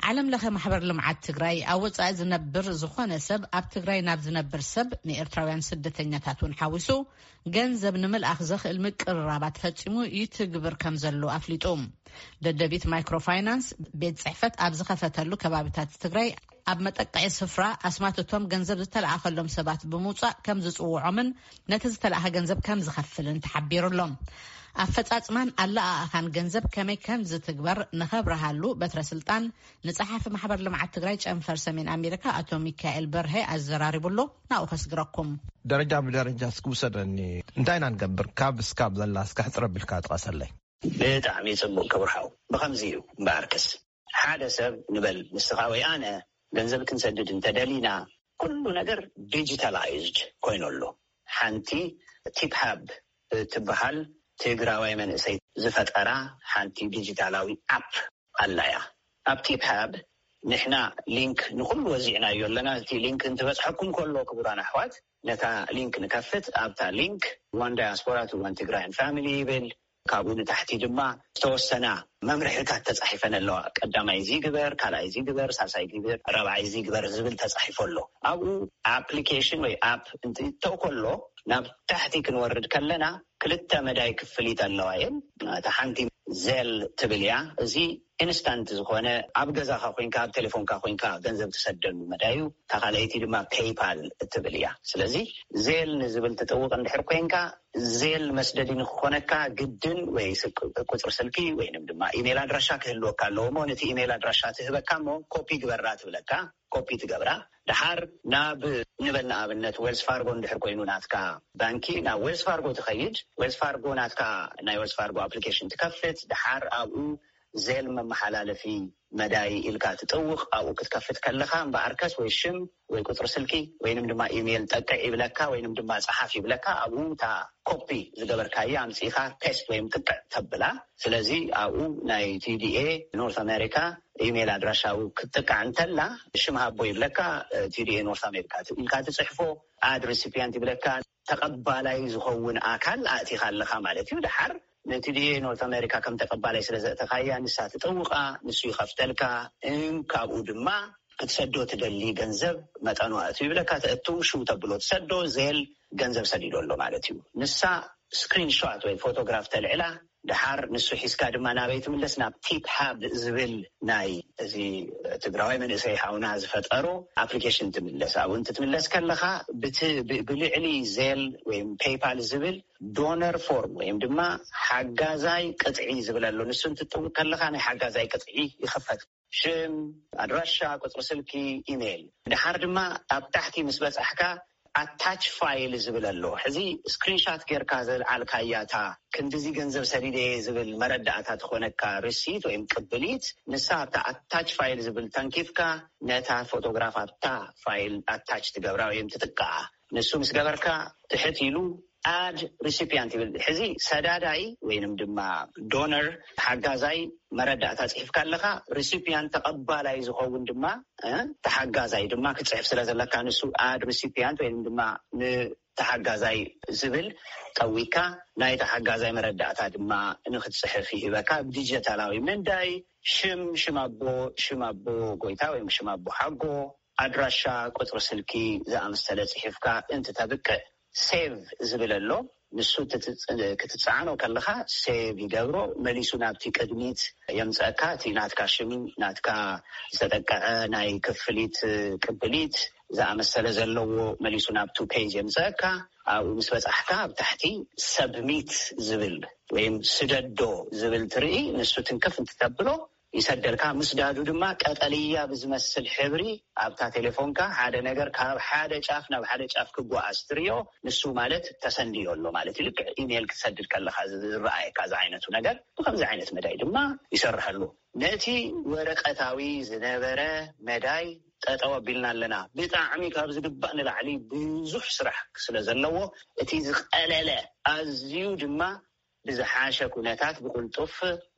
ዓለም ለኸ ማሕበር ልምዓት ትግራይ ኣወጻኢ ዝነብር ዝኾነ ሰብ ኣብ ትግራይ ናብ ዝነብር ሰብ ንኤርትራውያን ስደተኛታትን ሓዊሱ ገንዘብ ንምልኣኽ ዘኽእል ምቅርራባት ፈጺሙ ይትግብር ከም ዘሎ ኣፍሊጡ ደደቢት ማይክሮፋይናንስ ቤት ጽሕፈት ኣብ ዝኸፈተሉ ከባቢታት ትግራይ ኣብ መጠቅዒ ስፍራ ኣስማትቶም ገንዘብ ዝተለኣኸሎም ሰባት ብምውጻእ ከም ዝጽውዖምን ነቲ ዝተለኣኸ ገንዘብ ከም ዝኸፍልን ተሓቢሩሎም ኣፈጻጽማን ኣላኣኻን ገንዘብ ከመይ ከም ዝትግበር ንኸብረሃሉ በትረ ስልጣን ንጸሓፊ ማሕበር ልምዓት ትግራይ ጨንፈር ሰሜን ኣሜሪካ ኣቶ ሚካኤል በርሄ ኣዘራሪቡሎ ናኡ ከስግረኩም ደረጃ ብደረጃ ስክውሰደኒ እንታይና ንገብር ካብ እስካብ ዘላ እስካሕፅረ ብልካ ጥቀሰለይ ብጣዕሚ ጽቡቕ ክብርሃው ብኸምዚ እዩ እምበኣርከስ ሓደ ሰብ ንበል ንስኻ ወይ ኣነ ገንዘብ ክንሰድድ እንተደሊና ኩሉ ነገር ዲጂታላይዝድ ኮይኑሎ ሓንቲ ቲፕሃብ ትበሃል ትግራዋይ መንእሰይ ዝፈጠራ ሓንቲ ዲጂታላዊ ኣፕ ኣላያ ኣብ ቲፕሃብ ንሕና ሊንክ ንኩሉ ወዚዕናዮ ኣለና እቲ ሊንክ እንትበፅሐኩም ከሎ ክቡራን ኣሕዋት ነታ ሊንክ ንከፍት ኣብታ ሊንክ ዋን ዳያስፖራ ቱ ዋን ትግራይን ፋሚሊ ይብል ካብኡ ንታሕቲ ድማ ዝተወሰና መምርሕታት ተጻሒፈን ኣለዋ ቀዳማይ እዚ ግበር ካልኣይ እዚ ግበር ሳልሳይ ግበር ራብዓይ እዚ ግበር ዝብል ተጻሒፉ ኣሎ ኣብኡ ኣፕሊኬሽን ወይ ኣፕ እንትእተው ከሎ ናብ ታሕቲ ክንወርድ ከለና ክልተ መዳይ ክፍሊት ኣለዋ እየን እታ ሓንቲ ዜል ትብል እያ እዚ ኢንስታንት ዝኾነ ኣብ ገዛኻ ኮይንካ ኣብ ቴሌፎንካ ኮይንካ ገንዘብ ትሰደሉ መዳዩ እታ ካልአይቲ ድማ ፔይፓል ትብል እያ ስለዚ ዜል ንዝብል ትጥውቕ እንድሕር ኮይንካ ዜል መስደዲ ንክኾነካ ግድን ወይ ቁፅሪ ስልኪ ወይንም ድማ ኢሜል ኣድራሻ ክህልወካ ኣለዎ ሞ ነቲ ኢሜል ኣድራሻ ትህበካ ሞ ኮፒ ግበራ ትብለካ ኮፒ ትገብራ ድሓር ናብ ንበል ንኣብነት ዌልስ ፋርጎ እንድሕር ኮይኑ ናትካ ባንኪ ናብ ዌልስ ፋርጎ ትኸይድ ዌልስ ፋርጎ ናትካ ናይ ዌልስ ፋርጎ ኣፕሊኬሽን ትከፍት ድሓር ኣብኡ ዜል መመሓላለፊ መዳይ ኢልካ ትጥውቕ ኣብኡ ክትከፍት ከለኻ እምበኣርከስ ወይ ሽም ወይ ቁፅሪ ስልኪ ወይንም ድማ ኢሜል ጠቅዕ ይብለካ ወይንም ድማ ፀሓፍ ይብለካ ኣብኡ እታ ኮፒ ዝገበርካያ ኣምፂኻ ፔስት ወይም ጥቅዕ ተብላ ስለዚ ኣብኡ ናይ ቲዲኤ ኖርት ኣሜሪካ ኢሜል ኣድራሻው ክትጥቃዕ እንተላ ሽም ሃቦ ይብለካ ቲዲኤ ኖርት ኣሜሪካ ኢልካ ትፅሕፎ ኣድ ሪሲፒያንት ይብለካ ተቐባላይ ዝኸውን ኣካል ኣእቲኻ ኣለኻ ማለት እዩ ድሓር ነቲዲኤ ኖርት ኣሜሪካ ከም ተቀባላይ ስለ ዘእተኻያ ንሳ ትጥውቓ ንሱ ይኸፍተልካ ካብኡ ድማ ክትሰዶ ትደሊ ገንዘብ መጠኑ ኣእትዩ ይብለካ ተእቱ ሽው ተብሎ ትሰዶ ዜል ገንዘብ ሰዲዶ ኣሎ ማለት እዩ ንሳ ስክሪንሾት ወይ ፎቶግራፍ ተልዕላ ድሓር ንሱ ሒዝካ ድማ ናበይ ትምለስ ናብ ቲፕሃብ ዝብል ናይ እዚ ትግራዋይ መንእሰይ ሓውና ዝፈጠሩ ኣፕሊኬሽን ትምለስ ኣብኡ እንትትምለስ ከለኻ ብልዕሊ ዜል ወይም ፔይፓል ዝብል ዶነር ፎርም ወይም ድማ ሓጋዛይ ቅጥዒ ዝብል ኣሎ ንሱ እንትትጥውቕ ከለኻ ናይ ሓጋዛይ ቅጥዒ ይኽፈት ሽም ኣድራሻ ቁፅሪ ስልኪ ኢሜይል ድሓር ድማ ኣብ ታሕቲ ምስ በፅሕካ ኣታች ፋይል ዝብል ኣሎ ሕዚ ስክሪንሾት ጌርካ ዘልዓልካያታ ክንዲዚ ገንዘብ ሰዲደ ዝብል መረዳእታ ትኾነካ ሪሲት ወይም ቅብሊት ንሳ ኣብታ ኣታች ፋይል ዝብል ተንኪፍካ ነታ ፎቶግራፍ ኣብታ ፋይል ኣታች ትገብራ ወይም ትጥቃዓ ንሱ ምስ ገበርካ ትሕት ኢሉ ኣድ ሪሲፒያንት ይብል ሕዚ ሰዳዳይ ወይንም ድማ ዶነር ሓጋዛይ መረዳእታ ፅሒፍካ ኣለኻ ሪሲፒያንት ተቐባላይ ዝኸውን ድማ ተሓጋዛይ ድማ ክትፅሕፍ ስለ ዘለካ ንሱ ኣድ ሪሲፒያንት ወይንም ድማ ንተሓጋዛይ ዝብል ጠዊካ ናይ ተሓጋዛይ መረዳእታ ድማ ንክትፅሕፍ ይህበካ ብዲጂታላዊ ምንዳይ ሽም ኣቦ ጎይታ ወይም ሽም ኣቦ ሓጎ ኣድራሻ ቁፅሪ ስልኪ ዝኣመሰለ ፅሒፍካ እንትተብቅዕ ሴቭ ዝብል ኣሎ ንሱ ክትፅዓኖ ከለኻ ሴቭ ይገብሮ መሊሱ ናብቲ ቅድሚት የምፅአካ እቲ ናትካ ሽም ናትካ ዝተጠቅዐ ናይ ክፍሊት ቅብሊት ዝኣመሰለ ዘለዎ መሊሱ ናብቱ ፔጅ የምፅአካ ኣብኡ ምስ በፃሕካ ኣብ ታሕቲ ሰብሚት ዝብል ወይም ስደዶ ዝብል ትርኢ ንሱ ትንክፍ እንትተብሎ ይሰደልካ ምስዳዱ ድማ ቀጠልያ ብዝመስል ሕብሪ ኣብታ ቴሌፎንካ ሓደ ነገር ካብ ሓደ ጫፍ ናብ ሓደ ጫፍ ክጓዓዝ ትርዮ ንሱ ማለት ተሰንዲዮ ኣሎ ማለት ልክዕ ኢሜል ክትሰድድ ከለካ ዝረኣየካ ዚ ዓይነቱ ነገር ብከምዚ ዓይነት መዳይ ድማ ይሰርሐሉ ነቲ ወረቀታዊ ዝነበረ መዳይ ጠጠው ኣቢልና ኣለና ብጣዕሚ ካብ ዝግባእ ንላዕሊ ብዙሕ ስራሕ ስለ ዘለዎ እቲ ዝቀለለ ኣዝዩ ድማ ብዝሓሸ ኩነታት ብቁልጡፍ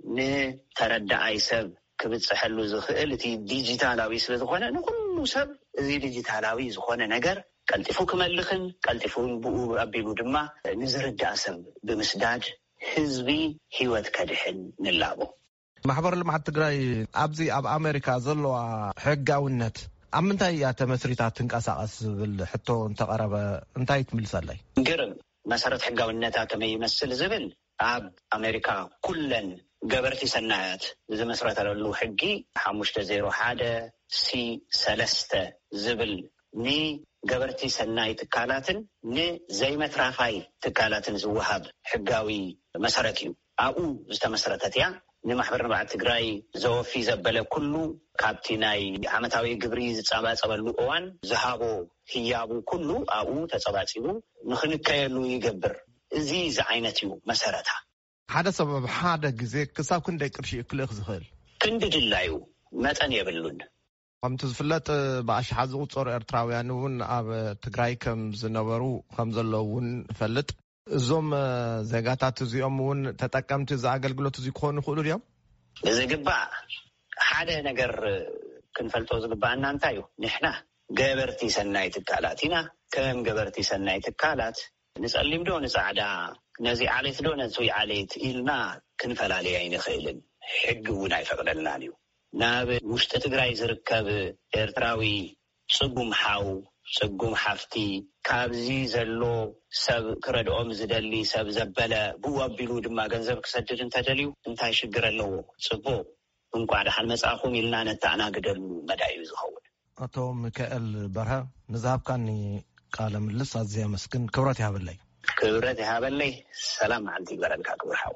ንተረዳኣይ ሰብ ክብፅሐሉ ዝኽእል እቲ ዲጂታላዊ ስለ ዝኾነ ንኩሉ ሰብ እዚ ዲጂታላዊ ዝኾነ ነገር ቀልጢፉ ክመልኽን ቀልጢፉ ብኡ ኣቢሉ ድማ ንዝርዳእ ሰብ ብምስዳድ ህዝቢ ሂወት ከድሕን ንላቦ ማሕበር ልምዓት ትግራይ ኣብዚ ኣብ ኣሜሪካ ዘለዋ ሕጋውነት ኣብ ምንታይ እያ ተመስሪታ ትንቀሳቐስ ዝብል ሕቶ እንተቐረበ እንታይ ትምልሳለይ? ግርም መሰረት ሕጋውነታ ከመይ ይመስል ዝብል ኣብ ኣሜሪካ ኩለን ገበርቲ ሰናያት ዝመስረተሉ ሕጊ 501 C3 ዝብል ገበርቲ ሰናይ ትካላትን ንዘይመትራፋይ ትካላትን ዝወሃብ ሕጋዊ መሰረት እዩ። ኣብኡ ዝተመስረተት እያ ንማሕበር ልምዓት ትግራይ ዘወፊ ዘበለ ኩሉ ካብቲ ናይ ዓመታዊ ግብሪ ዝፀባፀበሉ እዋን ዝሃቦ ህያቡ ኩሉ ኣብኡ ተፀባፂቡ ንክንከየሉ ይገብር። እዚ ዓይነት እዩ መሰረታ። ሓደ ሰብ ሓደ ግዜ ክሳብ ክንደይ ቅርሺ ክልእኽ ዝኽእል? ክንዲ ድላዩ መጠን የብሉን። ከምቲ ዝፍለጥ ብኣሽሓት ዝቁፀሩ ኤርትራውያን እውን ኣብ ትግራይ ከም ዝነበሩ ከም ዘለዉ እውን ፈልጥ። እዞም ዜጋታት እዚኦም እውን ተጠቀምቲ ዝኣገልግሎት እዚ ክኾኑ ይኽእሉ ድዮም? ዝግባእ ሓደ ነገር ክንፈልጦ ዝግባአና እንታይ እዩ? ንሕና ገበርቲ ሰናይ ትካላት ኢና። ከም ገበርቲ ሰናይ ትካላት ንጸሊም ዶ ንጻዕዳ፣ ነዚ ዓሌት ዶ ነዚ ዓሌት ኢልና ክንፈላለይ ኣይንኽእልን። ሕጊ እውን ኣይፈቅደልናን እዩ። ናብ ውሽጢ ትግራይ ዝርከብ ኤርትራዊ ጽጉም ሓው ጽጉም ሓፍቲ ካብዚ ዘሎ ሰብ ክረድኦም ዝደሊ ሰብ ዘበለ ብኡ ኣቢሉ ድማ ገንዘብ ክሰድድ እንተደልዩ እንታይ ሽግር ኣለዎ? ጽቡቕ እንኳዕ ደሓን መጻኹም ኢልና ነተኣናግደሉ መዳይ እዩ ዝኸውን። ኣቶ ሚካኤል በርሀ ንዝሃብካኒ ቃለ ምልልስ ኣዝየ መስግን ክብረት ይሃበለይ። ክብረት ይሃበለይ። ሰላም መዓልቲ ይግበረልካ ክቡር ሓው።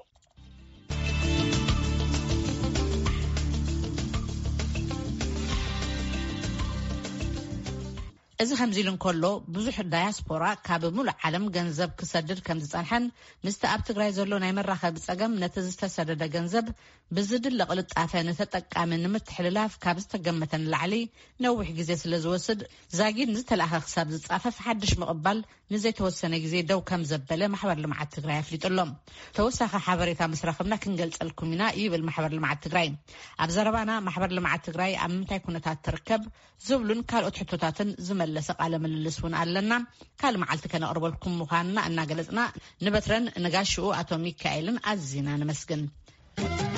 እዚ ከምዚ ኢሉ እንከሎ ብዙሕ ዳያስፖራ ካብ ሙሉእ ዓለም ገንዘብ ክሰድድ ከም ዝፀንሐን ምስቲ ኣብ ትግራይ ዘሎ ናይ መራኸቢ ፀገም ነቲ ዝተሰደደ ገንዘብ ብዝድለ ቅልጣፈ ንተጠቃሚ ንምትሕልላፍ ካብ ዝተገመተን ላዕሊ ነዊሕ ግዜ ስለ ዝወስድ ዛጊድ ንዝተለኣኸ ክሳብ ዝፃፈፍ ሓድሽ ምቕባል ንዘይተወሰነ ግዜ ደው ከም ዘበለ ማሕበር ልምዓት ትግራይ ኣፍሊጡሎም። ተወሳኺ ሓበሬታ ምስ ረኸብና ክንገልፀልኩም ኢና ይብል ማሕበር ልምዓት ትግራይ። ኣብ ዘረባና ማሕበር ልምዓት ትግራይ ኣብ ምንታይ ኩነታት ትርከብ ዝብሉን ካልኦት ሕቶታትን ዝመለሰ ቃለ ምልልስ እውን ኣለና። ካል መዓልቲ ከነቅርበልኩም ምዃንና እናገለጽና ንበትረን ንጋሽኡ ኣቶ ሚካኤልን ኣዝና ንመስግን።